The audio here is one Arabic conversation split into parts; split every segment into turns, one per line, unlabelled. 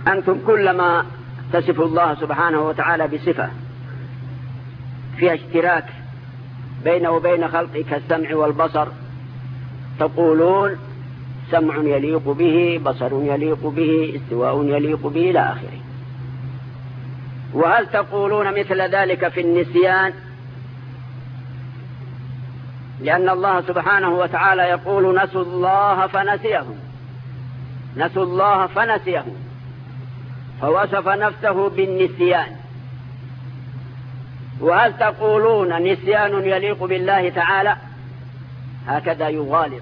أنتم كلما تصفوا الله سبحانه وتعالى بصفة فيها اشتراك بينه وبين خلقه كالسمع والبصر تقولون سمع يليق به، بصر يليق به، استواء يليق به إلى آخره. وهل تقولون مثل ذلك في النسيان؟ لأن الله سبحانه وتعالى يقول نسوا الله فنسيهم، نسوا الله فنسيهم، فوصف نفسه بالنسيان. وهل تقولون نسيان يليق بالله تعالى؟ هكذا يغالب.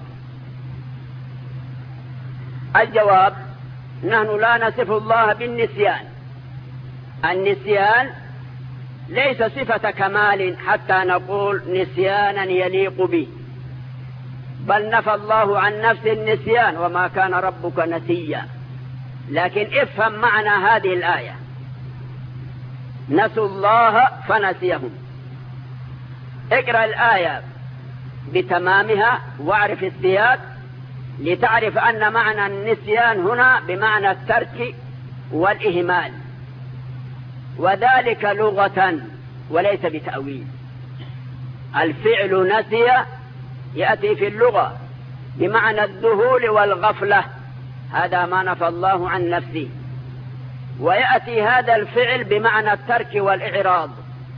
الجواب: نحن لا نصف الله بالنسيان. النسيان ليس صفة كمال حتى نقول نسيانا يليق به، بل نفى الله عن نفس النسيان وما كان ربك نسيا. لكن افهم معنى هذه الآية: نسوا الله فنسيهم. اقرأ الآية بتمامها واعرف السياق لتعرف أن معنى النسيان هنا بمعنى الترك والإهمال، وذلك لغة وليس بتأويل. الفعل نسي يأتي في اللغة بمعنى الذهول والغفلة، هذا ما نفى الله عن نفسه. ويأتي هذا الفعل بمعنى الترك والإعراض.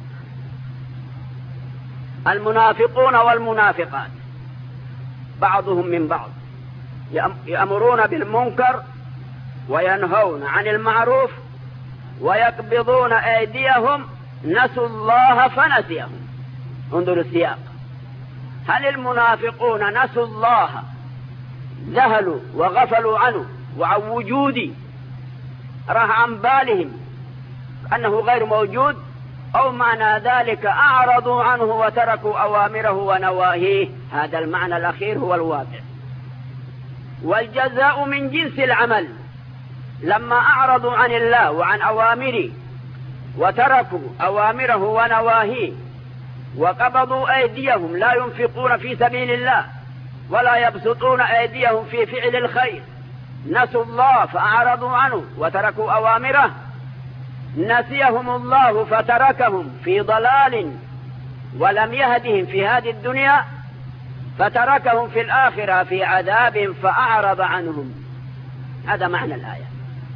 المنافقون والمنافقات بعضهم من بعض يأمرون بالمنكر وينهون عن المعروف ويقبضون أيديهم، نسوا الله فنسيهم. انظروا السياق: هل المنافقون نسوا الله، ذهلوا وغفلوا عنه وعن وجوده، راح عن بالهم أنه غير موجود، أو معنى ذلك أعرضوا عنه وتركوا أوامره ونواهيه؟ هذا المعنى الأخير هو الواقع. والجزاء من جنس العمل. لما أعرضوا عن الله وعن أوامره وتركوا أوامره ونواهيه وقبضوا أيديهم، لا ينفقون في سبيل الله ولا يبسطون أيديهم في فعل الخير، نسوا الله فأعرضوا عنه وتركوا أوامره، نسيهم الله فتركهم في ضلال ولم يهدهم في هذه الدنيا، فتركهم في الآخرة في عذاب فأعرض عنهم. هذا معنى الآية،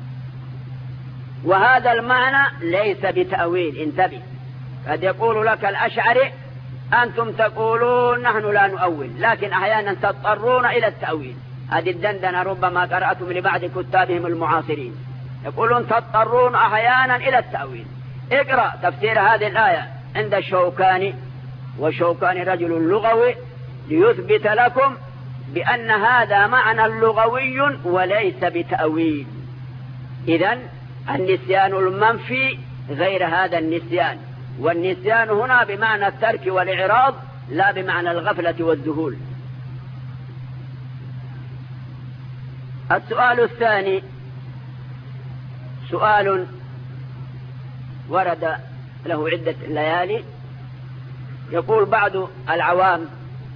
وهذا المعنى ليس بتأويل. انتبه، قد يقول لك الأشعري أنتم تقولون نحن لا نؤول، لكن أحيانا تضطرون إلى التأويل. هذه الدندنة ربما قرأتم لبعض كتابهم المعاصرين، يقولون تضطرون أحيانا إلى التأويل. اقرأ تفسير هذه الآية عند الشوكاني، والشوكاني رجل لغوي، ليثبت لكم بأن هذا معنى لغوي وليس بتأويل. إذن النسيان المنفي غير هذا النسيان، والنسيان هنا بمعنى الترك والإعراض لا بمعنى الغفلة والذهول. السؤال الثاني سؤال ورد له عدة ليالي. يقول بعض العوام